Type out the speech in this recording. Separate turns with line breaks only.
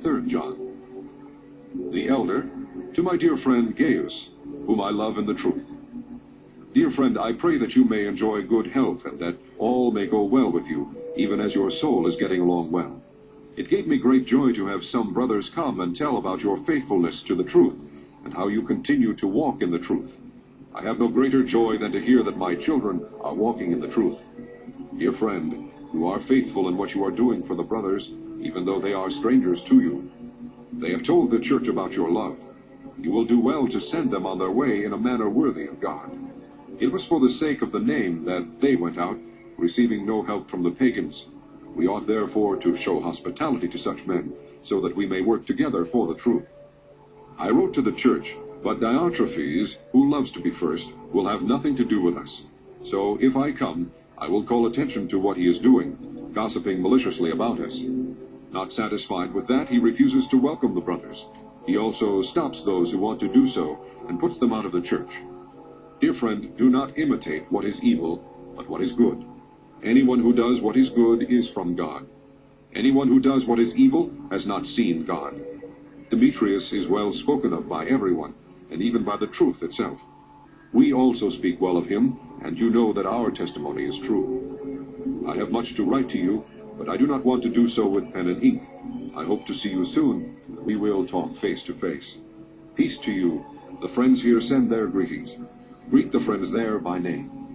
3rd John. The elder, to my dear friend Gaius, whom I love in the truth. Dear friend, I pray that you may enjoy good health, and that all may go well with you, even as your soul is getting along well. It gave me great joy to have some brothers come and tell about your faithfulness to the truth, and how you continue to walk in the truth. I have no greater joy than to hear that my children are walking in the truth. Dear friend, you are faithful in what you are doing for the brothers, even though they are strangers to you. They have told the church about your love. You will do well to send them on their way in a manner worthy of God. It was for the sake of the name that they went out, receiving no help from the pagans. We ought therefore to show hospitality to such men, so that we may work together for the truth. I wrote to the church, but Diotrephes, who loves to be first, will have nothing to do with us. So if I come, I will call attention to what he is doing, gossiping maliciously about us. Not satisfied with that, he refuses to welcome the brothers. He also stops those who want to do so, and puts them out of the church. Dear friend, do not imitate what is evil, but what is good. Anyone who does what is good is from God. Anyone who does what is evil has not seen God. Demetrius is well spoken of by everyone, and even by the truth itself. We also speak well of him, and you know that our testimony is true. I have much to write to you, but I do not want to do so with pen and ink. I hope to see you soon. We will talk face to face. Peace to you. The friends here send their greetings. Greet the friends there by name.